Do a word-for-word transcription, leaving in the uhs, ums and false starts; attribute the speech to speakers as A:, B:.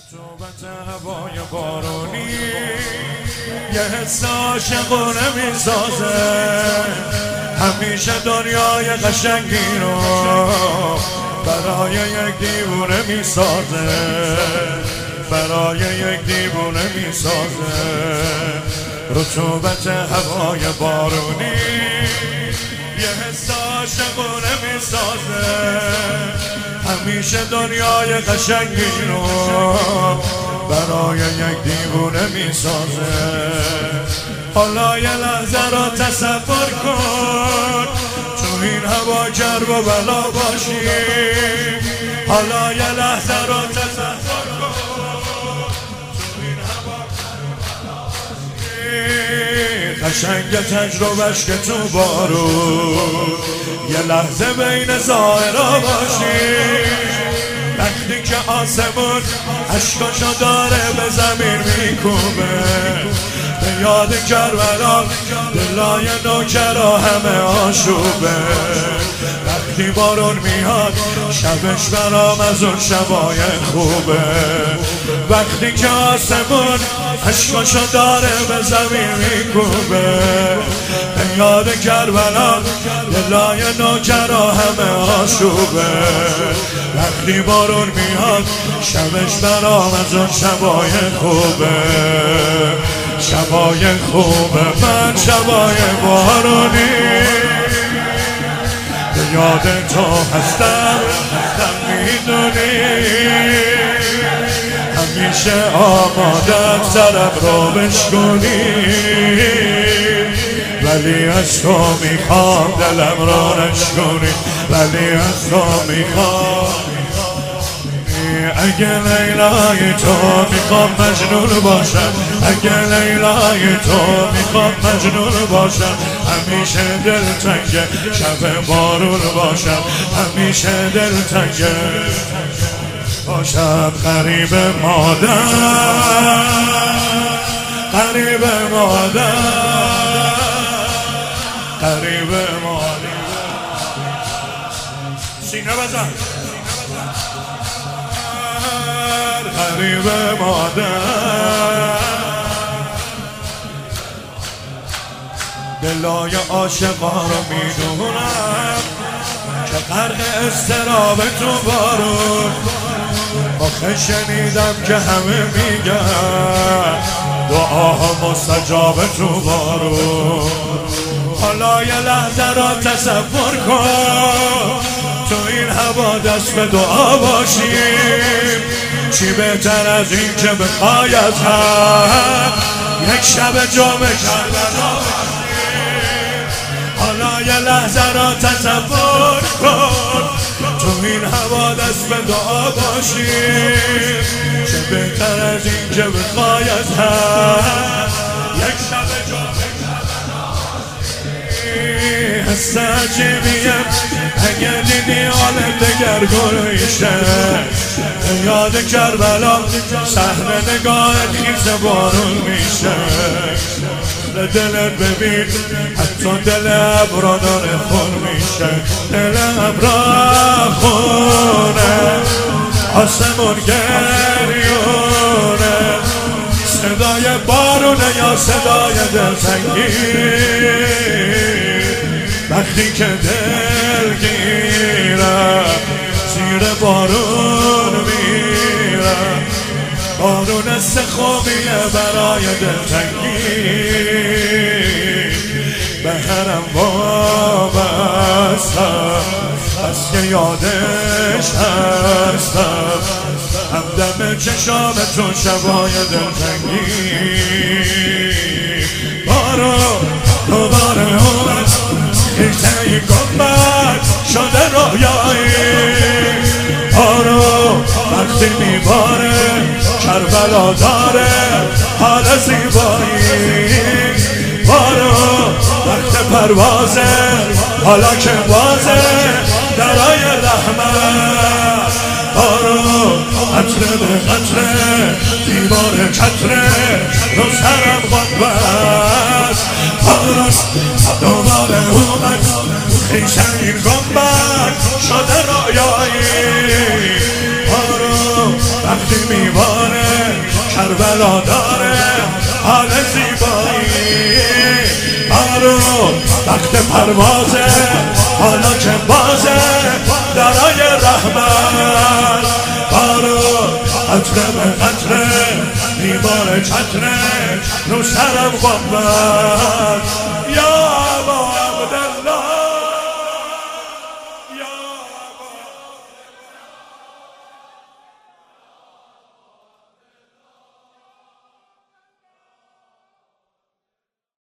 A: رطوبت هوای بارونی یه حس عاشقونه میسازه، همیشه دنیای قشنگی رو برای یک دیوونه میسازه، برای یک دیوونه میسازه. رطوبت هوای بارونی یه حس عاشقونه میسازه، همیشه دنیای قشنگی رو برای یک دیوونه میسازه. حالا یه لحظه را تصور کن تو این هوا گرم و بلا باشی، حالا یه لحظه را تصور کن تو این هوا قشنگ تجربهش که تو بارون یه لحظه بین ظاهرا باشی، وقتی که آسمون عشقاشو داره به زمین میکوبه، به یاد کربلا دلای نوکرا همه آشوبه. وقتی بارون میاد شبش برام از اون شبای خوبه، وقتی که آسمون عشقاشو داره به زمین میکوبه، به یاد کربلا دلای نوکرا همه آشوبه. وقتی بارون میاد شبش برام از اون شبای خوبه، شبای خوبه. من شبای بارونی به یاد تو هستم، هستم میدونی، همیشه آمادم سرم رو بشکنی، ولی از تو میخوام دلم رو نشکنی، ولی از تو میخوام. اگه لیلای تو میخوام مجنون باشم، اگه لیلای تو میخوام مجنون باشم، همیشه دلتنگ شب بارون باشم، همیشه دلتنگ باشم. قریب مادر، قریب مادر، قریب مادر. سینه بزن. قریب مادر، دلای عاشقا رو میدونم که غرق اضطراب تو بارون. آخه شنیدم که همه میگن دعاها مستجاب تو بارون. حالا یه لحظه را تصور کن تو این هوا دست به دعا باشیم، چی بهتر از این که بخوای از هم یک شب جام کربلا باشیم. حالا یه لحظه را تصور کن تو این هوا دست به دعا باشیم، چه بهتر از این که بخوای از هم یک شب جام کربلا باشیم. حس عجیبیم اگه دیدی حالت دگرگون میشه، یاد کربلا صحنه نگاهت خیز بارون میشه. دلت ببین حتی دل ابرا داره خون میشه، دل ابرا خونه، آسمون گریونه، صدای بارونه یا صدای دلتنگی. وقتی که دل گیره زیر بارون میره، بارون سخومیه برای دلتنگی، به هرم وابستم بس که یادش هستم، همدم چشام تو شبای دلتنگی. بارون دوباره اومد خیته این گنبد شده رویایی، بارون وقتی میباره کربلا داره حال زیبایی، بارون وقت پروازه حالا که بازه درای رحمت، بارون قطره به قطره دیوار کتره رو سرم غنبت، بارون دوباره اومد خیشه این گنبد شده رویایی، بارون وقتی میباره کربلا داره حال زیبایی. بارون وقت پروازه حالا که بازه درای رحمت. بارون قطره به قطره میباره چتره رو سرم قوت. یا